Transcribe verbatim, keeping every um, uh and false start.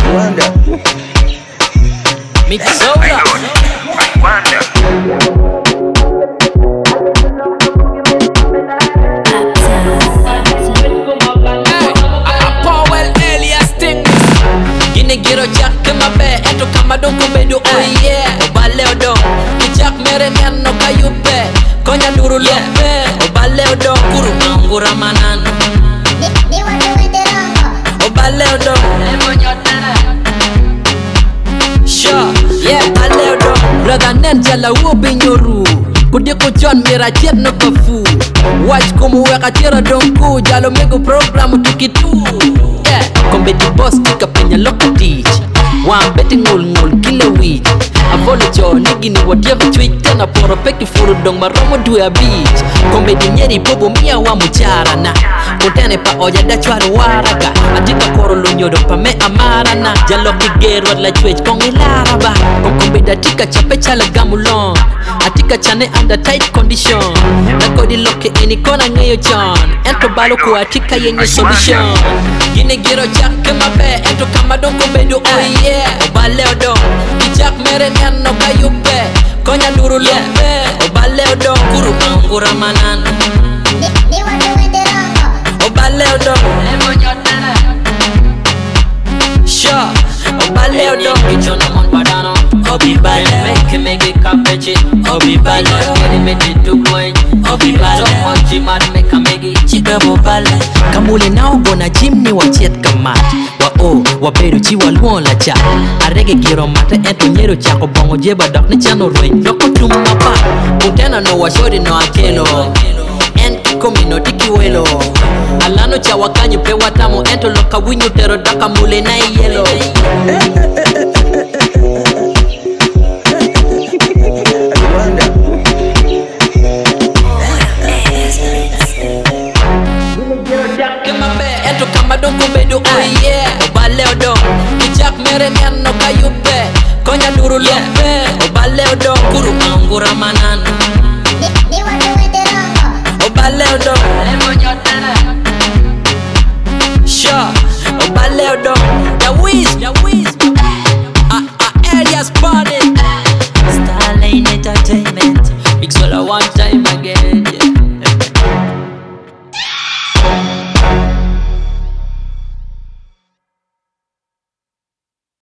Wonder. Mix Soda. Wonder. Giro jack kama be eto kama dongo bedu oh yeah Obaleo do Jack mere neno kayupe Konya duru lope Obaleo do Kuru mangura manan Obaleo do Emo nyotana Sure Yeah Obaleo do Brother nen jala ubi nyoru Kudye kuchon mira jet no kafu Watch kumu weka tira donku Jalo mego programu tukitu Yeah Kombe di boss tika penya loka teach One beti ngul ngul kila week Avolo cho nigi ni whatever tweak Tena poro peki furu dong maromo duya beach Kombe di nyeri bobo mia wa mchara na Mutene pa oja da chwaru waraga Atika koro lunyodo pa me amara na Jalo kigero la chwech kong ilaraba Kombe da tika chape chala gamulon Atika chane under tight condition Nakodi loke ini kona ngayo chan Ento balo ku atika yenye solution Gine giro jack kama be Ento kama dongo bedu oh yeah Obaleo do Jack mere neno kayupe Konya duru lope Obaleo do Kuru mangura manan Obaleo do Emo nyotana Sure Obaleo do Kichono mon badano Obi bale Make make it kapechi Obi bale Geri meti tukwen Obi bale Mochi mat make a megi Chika bo bale Kamule nao bona jimni wa chet kamat Wa o wa beru chi wa luon la cha Arege giro mata ento nyero chako bongo jeba dok ne chano roi Loko tumma pa Kuntena no wa shori no akelo Enti komi no tiki welo Alano cha wakanyu pe watamo Ento loka winyu tero daka mule na yelo Ento kama dongo bedu oh yeah Obaleo do Jack mere neno kayupe Konya duru lope Obaleo do Kuru mangura manan Obaleo do Emo nyotana Sure Obaleo do Ya wiz Ya wiz